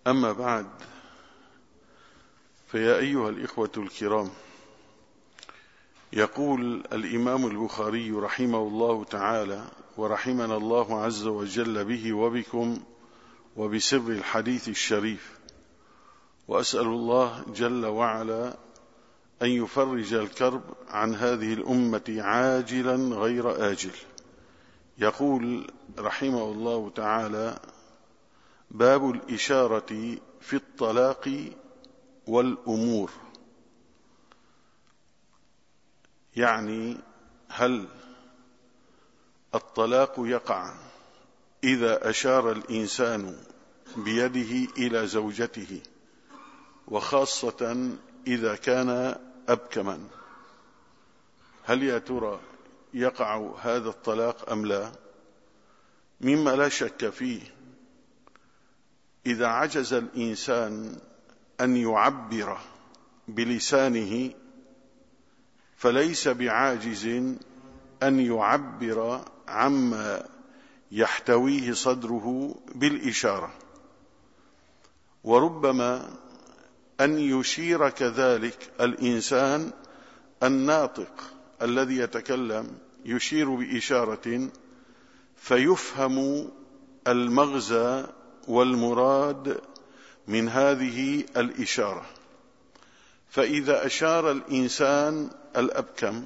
أما بعد، فيا أيها الإخوة الكرام، يقول الإمام البخاري رحمه الله تعالى ورحمنا الله عز وجل به وبكم وبسر الحديث الشريف، وأسأل الله جل وعلا أن يفرج الكرب عن هذه الأمة عاجلا غير آجل. يقول رحمه الله تعالى: باب الإشارة في الطلاق والأمور. يعني هل الطلاق يقع إذا أشار الإنسان بيده إلى زوجته، وخاصة إذا كان أبكما؟ هل يا ترى يقع هذا الطلاق أم لا؟ مما لا شك فيه، إذا عجز الإنسان أن يعبر بلسانه فليس بعاجز أن يعبر عما يحتويه صدره بالإشارة، وربما أن يشير كذلك الإنسان الناطق الذي يتكلم يشير بإشارة فيفهم المغزى والمراد من هذه الإشارة. فإذا أشار الإنسان الأبكم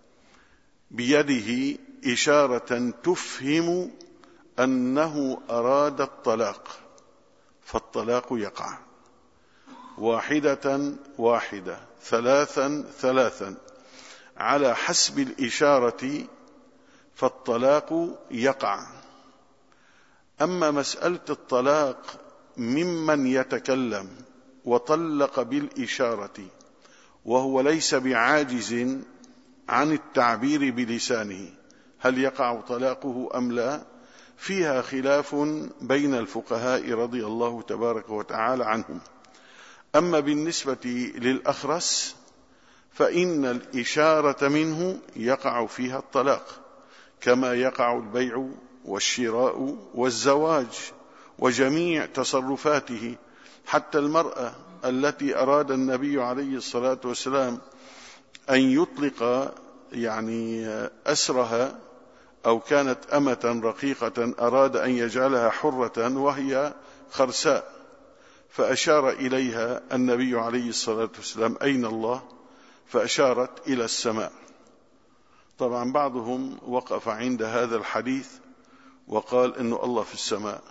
بيده إشارة تفهم أنه أراد الطلاق، فالطلاق يقع واحدة واحدة، ثلاثا ثلاثا، على حسب الإشارة، فالطلاق يقع. أما مسألة الطلاق ممن يتكلم وطلق بالإشارة وهو ليس بعاجز عن التعبير بلسانه، هل يقع طلاقه أم لا؟ فيها خلاف بين الفقهاء رضي الله تبارك وتعالى عنهم. أما بالنسبة للأخرس فإن الإشارة منه يقع فيها الطلاق، كما يقع البيع والشراء والزواج وجميع تصرفاته. حتى المرأة التي أراد النبي عليه الصلاة والسلام أن يطلق أسرها، أو كانت أمة رقيقة أراد أن يجعلها حرة وهي خرساء، فأشار إليها النبي عليه الصلاة والسلام: أين الله؟ فأشارت إلى السماء. طبعا بعضهم وقف عند هذا الحديث وقال إنه الله في السماء.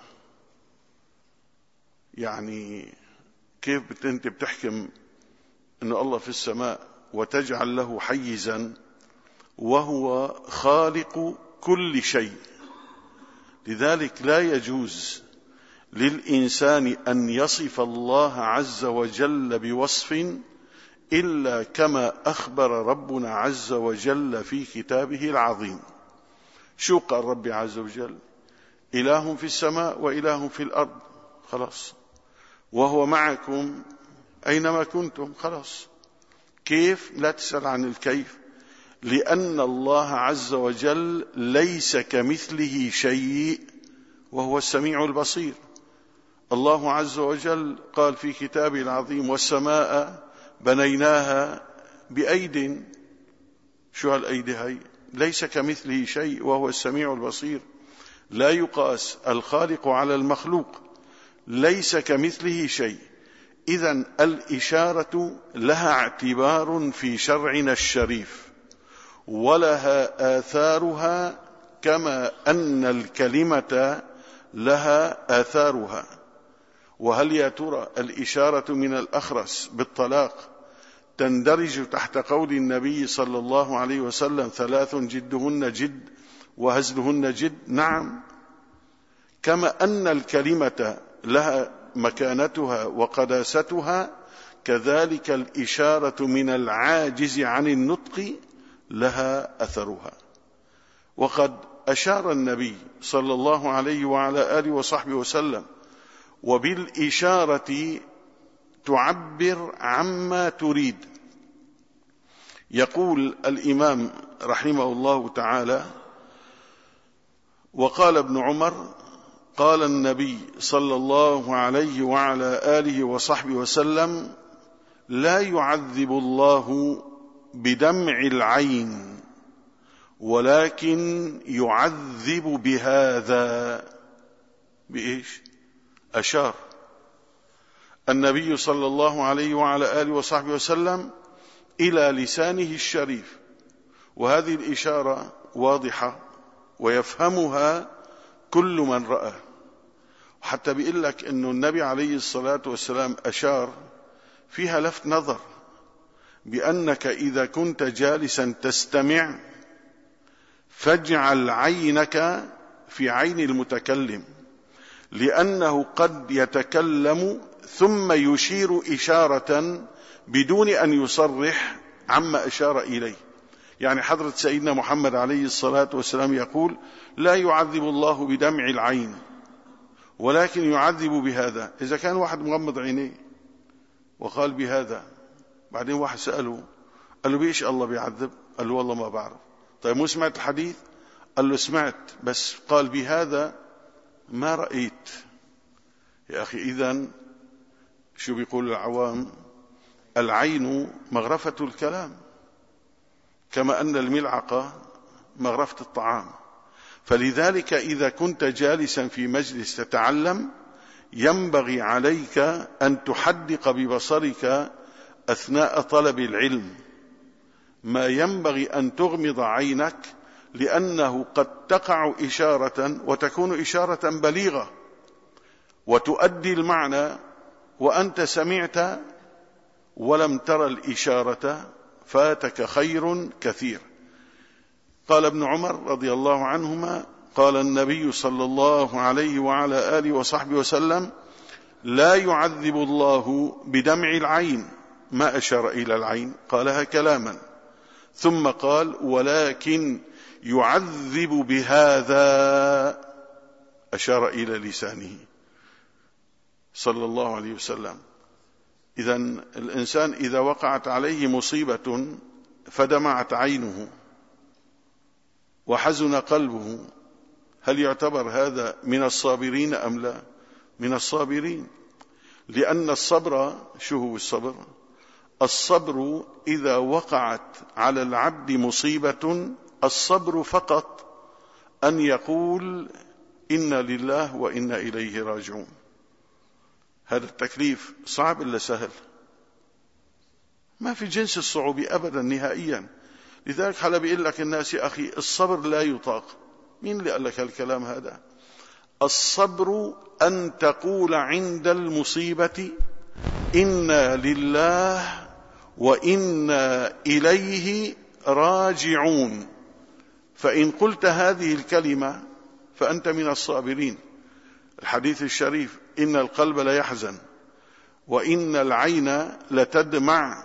كيف أنت بتحكم إنه الله في السماء وتجعل له حيزا وهو خالق كل شيء؟ لذلك لا يجوز للإنسان أن يصف الله عز وجل بوصف إلا كما أخبر ربنا عز وجل في كتابه العظيم. شو قال ربي عز وجل؟ إله في السماء وإله في الأرض، خلاص، وهو معكم أينما كنتم، خلاص. كيف؟ لا تسأل عن الكيف، لأن الله عز وجل ليس كمثله شيء وهو السميع البصير. الله عز وجل قال في كتابه العظيم: والسماء بنيناها بأيد. شو هالأيدي هاي؟ ليس كمثله شيء وهو السميع البصير. لا يقاس الخالق على المخلوق، ليس كمثله شيء. إذن الإشارة لها اعتبار في شرعنا الشريف، ولها آثارها، كما أن الكلمة لها آثارها. وهل يا ترى الإشارة من الأخرس بالطلاق تندرج تحت قول النبي صلى الله عليه وسلم: ثلاث جدهن جد وهزلهن جد؟ نعم. كما أن الكلمة لها مكانتها وقداستها، كذلك الإشارة من العاجز عن النطق لها أثرها. وقد أشار النبي صلى الله عليه وعلى آله وصحبه وسلم، وبالإشارة تعبر عما تريد. يقول الإمام رحمه الله تعالى: وقال ابن عمر: قال النبي صلى الله عليه وعلى آله وصحبه وسلم: لا يعذب الله بدمع العين ولكن يعذب بهذا. بإيش؟ أشار النبي صلى الله عليه وعلى آله وصحبه وسلم إلى لسانه الشريف، وهذه الإشارة واضحة ويفهمها كل من رأى. وحتى بيقول لك أنه النبي عليه الصلاة والسلام أشار فيها لفت نظر، بأنك إذا كنت جالسا تستمع فاجعل عينك في عين المتكلم، لأنه قد يتكلم ثم يشير إشارة بدون أن يصرح عما أشار إليه. يعني حضرة سيدنا محمد عليه الصلاة والسلام يقول: لا يعذب الله بدمع العين ولكن يعذب بهذا. إذا كان واحد مغمض عينيه وقال بهذا، بعدين واحد سأله قال له: بإيش الله بيعذب؟ قال له: والله ما بعرف. طيب مو سمعت الحديث؟ قال له: سمعت، بس قال بهذا ما رأيت. يا أخي، إذن شو بيقول العوام؟ العين مغرفة الكلام، كما أن الملعقة مغرفة الطعام. فلذلك إذا كنت جالسا في مجلس تتعلم ينبغي عليك أن تحدق ببصرك أثناء طلب العلم، ما ينبغي أن تغمض عينك، لأنه قد تقع إشارة وتكون إشارة بليغة وتؤدي المعنى وأنت سمعت ولم ترى الإشارة، فاتك خير كثير. قال ابن عمر رضي الله عنهما: قال النبي صلى الله عليه وعلى آله وصحبه وسلم: لا يعذب الله بدمع العين. ما أشار إلى العين، قالها كلاما، ثم قال: ولكن يعذب بهذا، أشار إلى لسانه صلى الله عليه وسلم. إذن الإنسان إذا وقعت عليه مصيبة فدمعت عينه وحزن قلبه، هل يعتبر هذا من الصابرين أم لا؟ من الصابرين، لأن الصبر، شو هو الصبر؟ الصبر إذا وقعت على العبد مصيبة، الصبر فقط أن يقول: إنا لله وإنا إليه راجعون. هذا التكليف صعب إلا سهل؟ ما في جنس الصعوبة أبدا نهائيا. لذلك حلا بيقول لك الناس: يا أخي الصبر لا يطاق. مين اللي قال لك الكلام هذا؟ الصبر أن تقول عند المصيبة: إنا لله وإنا إليه راجعون. فإن قلت هذه الكلمة فأنت من الصابرين. الحديث الشريف: إن القلب لا يحزن وإن العين لتدمع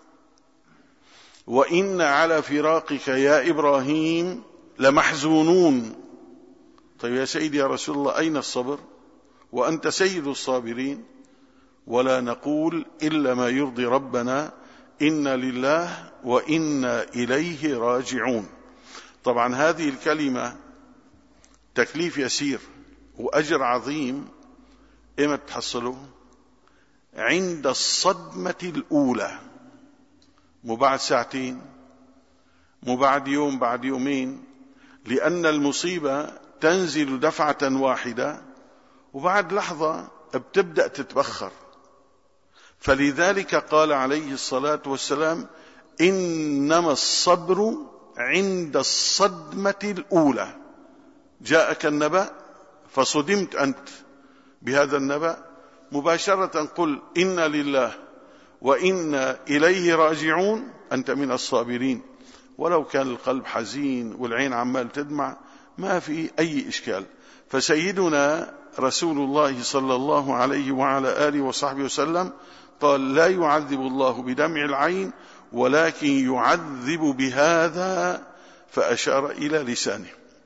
وإن على فراقك يا إبراهيم لمحزونون. طيب يا سيدي يا رسول الله، أين الصبر وأنت سيد الصابرين؟ ولا نقول إلا ما يرضي ربنا: إنا لله وإنا إليه راجعون. طبعا هذه الكلمة تكليف يسير وأجر عظيم. إما تحصله عند الصدمة الأولى، مو بعد ساعتين، مو بعد يوم، بعد يومين، لأن المصيبة تنزل دفعة واحدة وبعد لحظة بتبدأ تتبخر. فلذلك قال عليه الصلاة والسلام: إنما الصبر عند الصدمة الأولى. جاءك النبأ فصدمت أنت بهذا النبأ، مباشرة قل: إنا لله وإنا إليه راجعون، أنت من الصابرين. ولو كان القلب حزين والعين عمال تدمع ما في أي إشكال. فسيدنا رسول الله صلى الله عليه وعلى آله وصحبه وسلم قال: لا يعذب الله بدمع العين ولكن يعذب بهذا، فأشار إلى لسانه.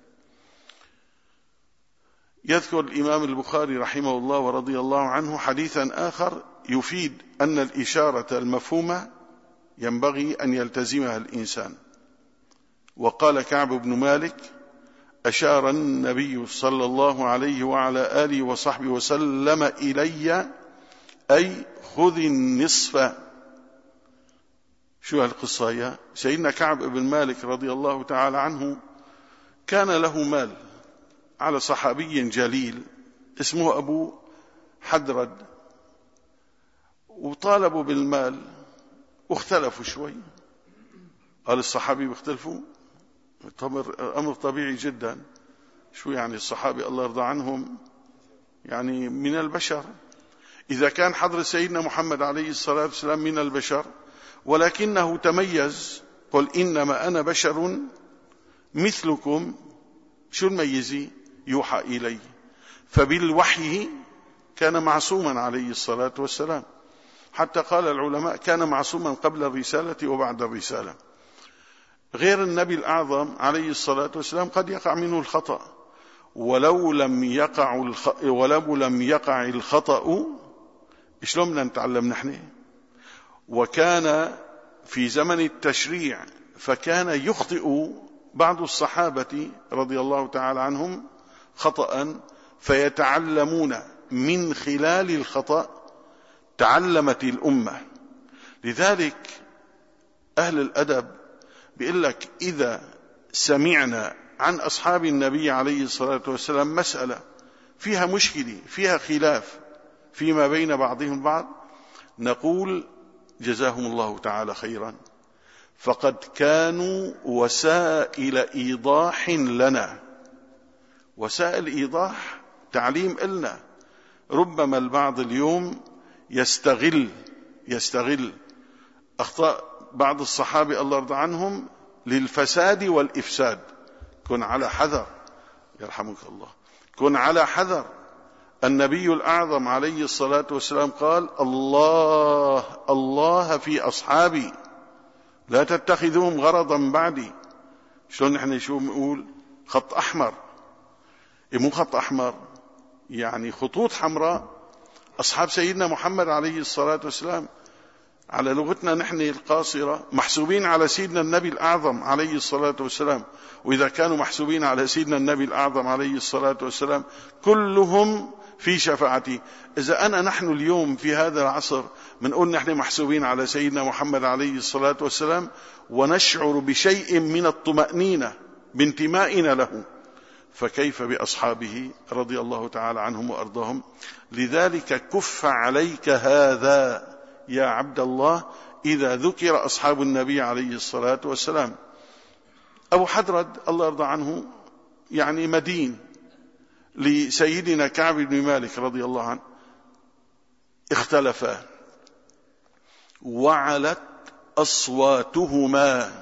يذكر الإمام البخاري رحمه الله ورضي الله عنه حديثا آخر يفيد أن الإشارة المفهومة ينبغي أن يلتزمها الإنسان. وقال كعب بن مالك: أشار النبي صلى الله عليه وعلى آله وصحبه وسلم إلي أي خذ النصف. شو هالقصة يا سيدنا كعب بن مالك رضي الله تعالى عنه كان له مال على صحابي جليل اسمه أبو حدرد، وطالبوا بالمال واختلفوا شوي. قال الصحابي بيختلفوا، أمر طبيعي جدا. شو يعني الصحابي الله يرضى عنهم يعني من البشر، إذا كان حضر سيدنا محمد عليه الصلاة والسلام من البشر ولكنه تميز، قل إنما أنا بشر مثلكم. شو الميزي؟ يوحى إلي، فبالوحي كان معصوما عليه الصلاة والسلام. حتى قال العلماء كان معصوما قبل الرسالة وبعد الرسالة. غير النبي الأعظم عليه الصلاة والسلام قد يقع منه الخطأ، ولو لم يقع الخطأ شلون بدنا نتعلم نحن؟ وكان في زمن التشريع فكان يخطئ بعض الصحابة رضي الله تعالى عنهم خطأ، فيتعلمون من خلال الخطأ تعلمت الأمة. لذلك أهل الأدب بيقول لك إذا سمعنا عن أصحاب النبي عليه الصلاة والسلام مسألة فيها مشكلة فيها خلاف فيما بين بعضهم بعض، نقول جزاهم الله تعالى خيرا، فقد كانوا وسائل إيضاح لنا، وسائل إيضاح تعليم إلنا. ربما البعض اليوم يستغل أخطاء بعض الصحابة الله يرضى عنهم للفساد والإفساد. كن على حذر يرحمك الله، كن على حذر. النبي الأعظم عليه الصلاة والسلام قال الله في أصحابي لا تتخذوهم غرضا بعدي. شلون نحن شو نقول؟ خط أحمر، مو خط أحمر يعني خطوط حمراء. أصحاب سيدنا محمد عليه الصلاة والسلام على لغتنا نحن القاصرة محسوبين على سيدنا النبي الأعظم عليه الصلاة والسلام، وإذا كانوا محسوبين على سيدنا النبي الأعظم عليه الصلاة والسلام كلهم في شفاعتي. إذا نحن اليوم في هذا العصر بنقول نحن محسوبين على سيدنا محمد عليه الصلاة والسلام ونشعر بشيء من الطمأنينة بانتمائنا له، فكيف بأصحابه رضي الله تعالى عنهم وأرضاهم؟ لذلك كف عليك هذا يا عبد الله إذا ذكر أصحاب النبي عليه الصلاة والسلام. أبو حدرد الله يرضى عنه يعني مدين لسيدنا كعب بن مالك رضي الله عنه، اختلفا وعلت أصواتهما،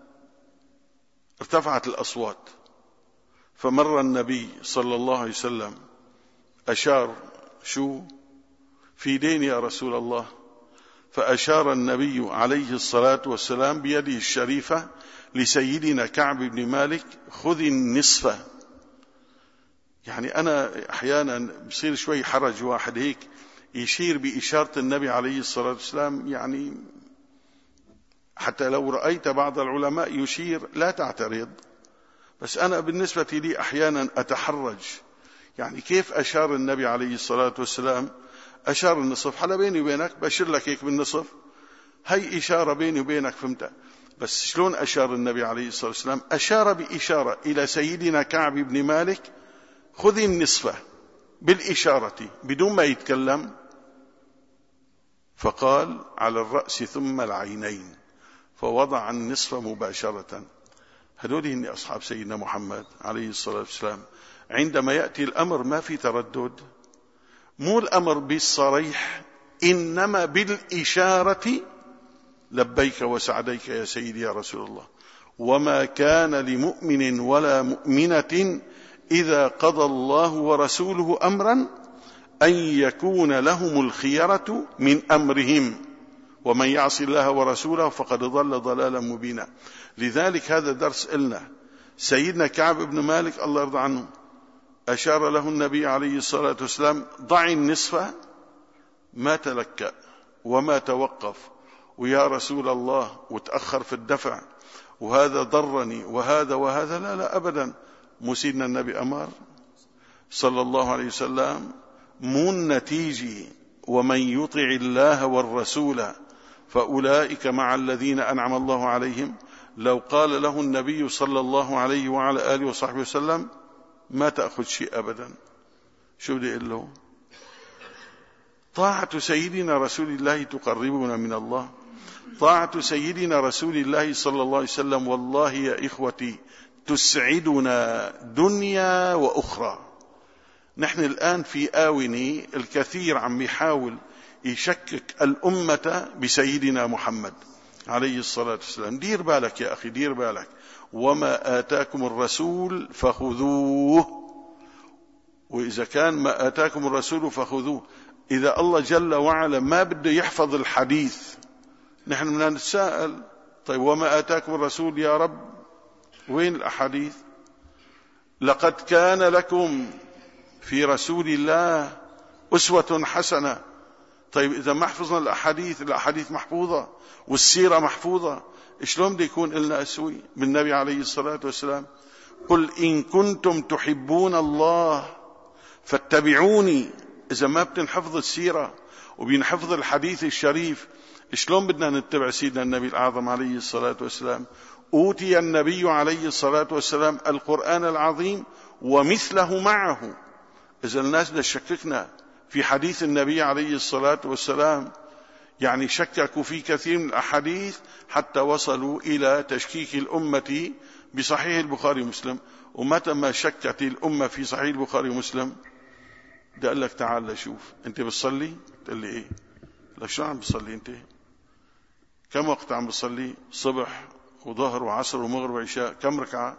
ارتفعت الأصوات. فمر النبي صلى الله عليه وسلم أشار شو في دين يا رسول الله، فأشار النبي عليه الصلاة والسلام بيده الشريفة لسيدنا كعب بن مالك خذ النصف. يعني أنا أحيانا بصير شوي حرج واحد هيك يشير بإشارة النبي عليه الصلاة والسلام، يعني حتى لو رأيت بعض العلماء يشير لا تعترض، بس أنا بالنسبة لي أحيانا أتحرج. يعني كيف أشار النبي عليه الصلاة والسلام؟ أشار النصف، حلا بيني وبينك بشير لك هيك بالنصف، هي إشارة بيني وبينك، فهمت؟ بس شلون أشار النبي عليه الصلاة والسلام؟ أشار بإشارة إلى سيدنا كعب بن مالك خذ النصف بالإشارة بدون ما يتكلم، فقال على الرأس ثم العينين، فوضع النصف مباشرة. هذول هن أصحاب سيدنا محمد عليه الصلاة والسلام. عندما يأتي الأمر ما في تردد، مو الأمر بالصريح إنما بالإشارة، لبيك وسعديك يا سيدي يا رسول الله. وما كان لمؤمن ولا مؤمنة إذا قضى الله ورسوله أمرا أن يكون لهم الخيرة من أمرهم، ومن يعص الله ورسوله فقد ضل ضلالا مبينا. لذلك هذا درس إلنا. سيدنا كعب بن مالك الله يرضى عنه أشار له النبي عليه الصلاة والسلام ضع النصف، ما تلكأ وما توقف ويا رسول الله وتأخر في الدفع وهذا ضرني وهذا لا أبدا، مو سيدنا النبي أمر صلى الله عليه وسلم؟ مو النتيجة ومن يطع الله والرسول فأولئك مع الذين أنعم الله عليهم؟ لو قال له النبي صلى الله عليه وعلى آله وصحبه وسلم ما تأخذ شيء أبدا، شو بدي أقول له؟ طاعة سيدنا رسول الله تقربنا من الله، طاعة سيدنا رسول الله صلى الله عليه وسلم والله يا إخوتي تسعدنا دنيا وأخرى. نحن الآن في آونة الكثير عم يحاول يشكك الأمة بسيدنا محمد عليه الصلاة والسلام. دير بالك يا أخي، دير بالك. وما آتاكم الرسول فخذوه، وإذا كان ما آتاكم الرسول فخذوه، إذا الله جل وعلا ما بده يحفظ الحديث نحن بدنا نتساءل طيب وما آتاكم الرسول يا رب وين الأحاديث؟ لقد كان لكم في رسول الله أسوة حسنة. طيب إذا ما حفظنا الأحاديث محفوظة والسيرة محفوظة، شلون بده يكون لنا أسوي بالنبي عليه الصلاة والسلام؟ قل إن كنتم تحبون الله فاتبعوني. إذا ما بتنحفظ السيرة وبينحفظ الحديث الشريف، شلون بدنا نتبع سيدنا النبي الأعظم عليه الصلاة والسلام؟ أوتي النبي عليه الصلاة والسلام القرآن العظيم ومثله معه. إذا الناس بدها تشككنا في حديث النبي عليه الصلاة والسلام، يعني شككوا في كثير من الأحاديث حتى وصلوا إلى تشكيك الأمة بصحيح البخاري ومسلم. ومتى ما شكت الأمة في صحيح البخاري ومسلم بدي أقول لك تعال شوف أنت بتصلي؟ تقول لي إيه؟ لا شو عم بتصلي أنت؟ كم وقت عم بتصلي؟ صبح وظهر وعصر ومغرب وعشاء، كم ركعة؟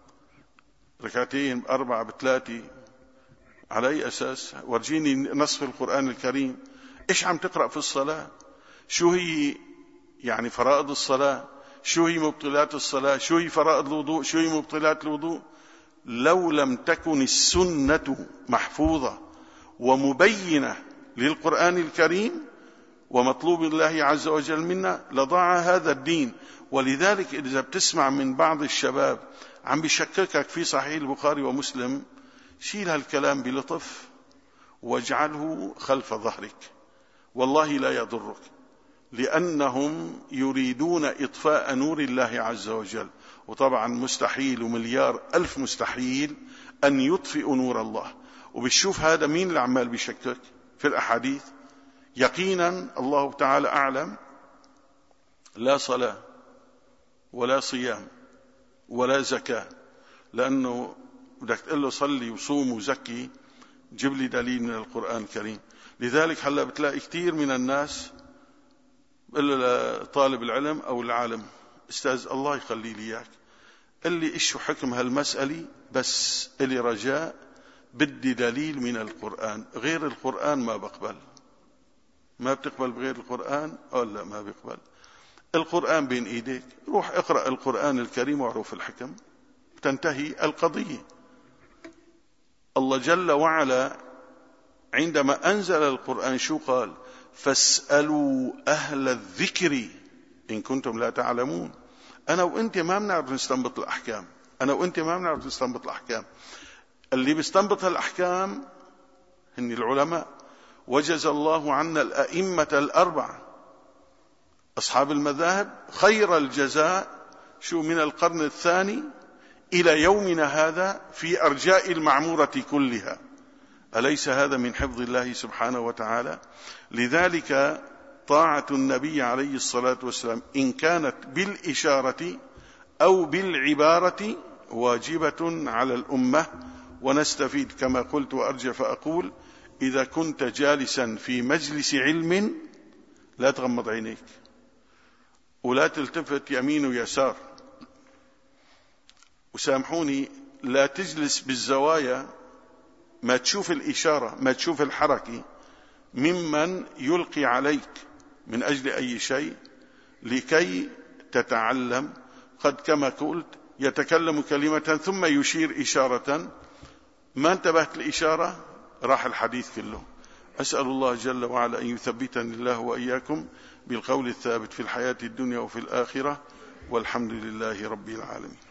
ركعتين، 4، 3؟ على أي أساس؟ ورجيني نصف القرآن الكريم. إيش عم تقرأ في الصلاة؟ شو هي يعني فرائض الصلاة؟ شو هي مبطلات الصلاة؟ شو هي فرائض الوضوء؟ شو هي مبطلات الوضوء؟ لو لم تكن السنة محفوظة ومبينة للقرآن الكريم ومطلوب الله عز وجل منا لضاع هذا الدين. ولذلك إذا بتسمع من بعض الشباب عم بيشككك في صحيح البخاري ومسلم، شيل هالكلام بلطف واجعله خلف ظهرك، والله لا يضرك، لأنهم يريدون إطفاء نور الله عز وجل. وطبعا مستحيل ومليار ألف مستحيل أن يطفئ نور الله. وبتشوف هذا مين الأعمال بيشكك في الأحاديث؟ يقينا الله تعالى أعلم لا صلاة ولا صيام ولا زكاة، لأنه بدك تقول له صلي وصوم وزكي جيب لي دليل من القرآن الكريم. لذلك هلا بتلاقي كثير من الناس بقول له طالب العلم أو العالم أستاذ الله يخلي لي إياك قل لي إيش حكم هالمسألة، بس إلي رجاء بدي دليل من القرآن، غير القرآن ما بقبل. ما بتقبل بغير القرآن؟ أقول لا ما بقبل. القرآن بين إيديك، روح اقرأ القرآن الكريم واعرف الحكم، تنتهي القضية. الله جل وعلا عندما أنزل القرآن شو قال؟ فاسألوا أهل الذكر إن كنتم لا تعلمون. أنا وإنت ما بنعرف نستنبط الأحكام، أنا وإنت ما بنعرف نستنبط الأحكام. اللي بيستنبط الأحكام هن العلماء. وجزى الله عنا الأئمة الأربعة أصحاب المذاهب خير الجزاء، شو من القرن الثاني إلى يومنا هذا في أرجاء المعمورة كلها. أليس هذا من حفظ الله سبحانه وتعالى؟ لذلك طاعة النبي عليه الصلاة والسلام إن كانت بالإشارة أو بالعبارة واجبة على الأمة. ونستفيد كما قلت وأرجع فأقول: إذا كنت جالسا في مجلس علم لا تغمض عينيك ولا تلتفت يمين ويسار، وسامحوني لا تجلس بالزوايا ما تشوف الإشارة ما تشوف الحركة ممن يلقي عليك من أجل أي شيء لكي تتعلم. قد كما قلت يتكلم كلمة ثم يشير إشارة، ما انتبهت الإشارة راح الحديث كله. أسأل الله جل وعلا أن يثبتني الله وإياكم بالقول الثابت في الحياة الدنيا وفي الآخرة، والحمد لله رب العالمين.